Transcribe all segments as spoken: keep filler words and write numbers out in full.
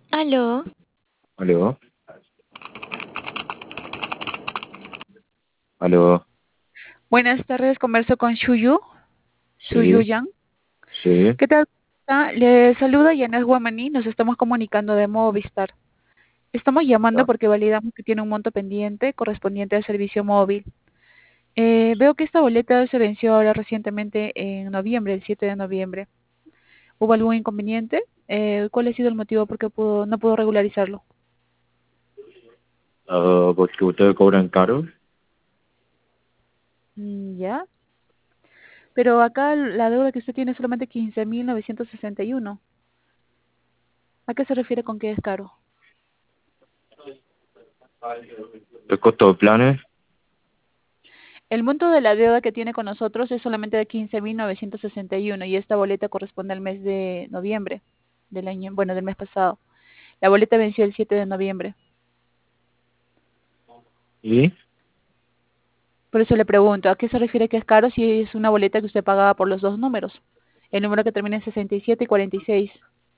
Aló, Aló, aló, Buenas tardes, converso con Shuyu, Shuyu sí, Yang. sí, ¿Qué tal? Ah, Le saluda Yanes Guamaní, nos estamos comunicando de Movistar. Estamos llamando ya. porque validamos que tiene un monto pendiente correspondiente al servicio móvil. Eh, veo que esta boleta se venció ahora recientemente en noviembre, el siete de noviembre. ¿Hubo algún inconveniente? Eh, ¿cuál ha sido el motivo por qué pudo- no pudo regularizarlo? Ah, porque ustedes cobran caro. Mm, ¿Ya? Pero acá la deuda que usted tiene es solamente quince mil novecientos sesenta y uno. ¿A qué se refiere con que es caro? El costo de planes, El monto de la deuda que tiene con nosotros es solamente de quince mil novecientos sesenta y uno y esta boleta corresponde al mes de noviembre del año, bueno, del mes pasado. La boleta venció el siete de noviembre. ¿y? Por eso le pregunto, ¿a qué se refiere que es caro si es una boleta que usted pagaba por los dos números? El número que termina en sesenta y siete y cuarenta y seis.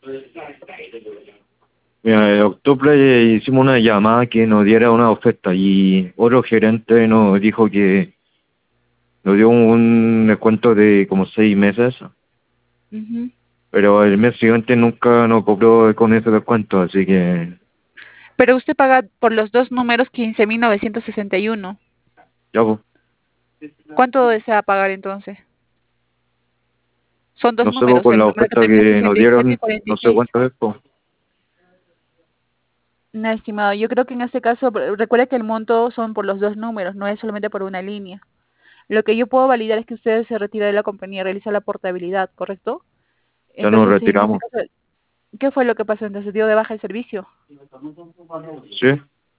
Mira, en octubre hicimos una llamada que nos diera una oferta y otro gerente nos dijo que nos dio un descuento de como seis meses, Ujú. pero el mes siguiente nunca nos cobró con ese descuento, así que Pero usted paga por los dos números quince mil novecientos sesenta y uno. ya pues, ¿Cuánto desea pagar entonces? Son dos no sé, pues, números, con el la número que oferta termina en que nos sesenta y siete y dieron, cuarenta y no sé seis. cuánto es, pues. No, estimado, yo creo que en este caso, re- recuerde que el monto son por los dos números, no es solamente por una línea. Lo que yo puedo validar es que usted se retira de la compañía, realiza la portabilidad, ¿correcto? Ya nos Entonces, en este retiramos. caso, ¿qué fue lo que pasó? Entonces, dio de baja el servicio. Sí,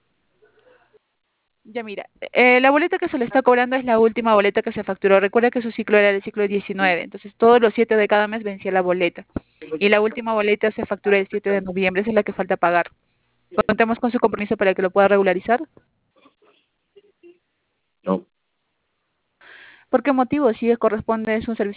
Ya mira, eh, la boleta que se le está cobrando es la última boleta que se facturó. Recuerda que su ciclo era el ciclo diecinueve, entonces todos los siete de cada mes vencía la boleta. Y la última boleta se factura el siete de noviembre, esa es la que falta pagar. Contemos con su compromiso para que lo pueda regularizar. no. ¿Por qué motivo? Si corresponde, es un servicio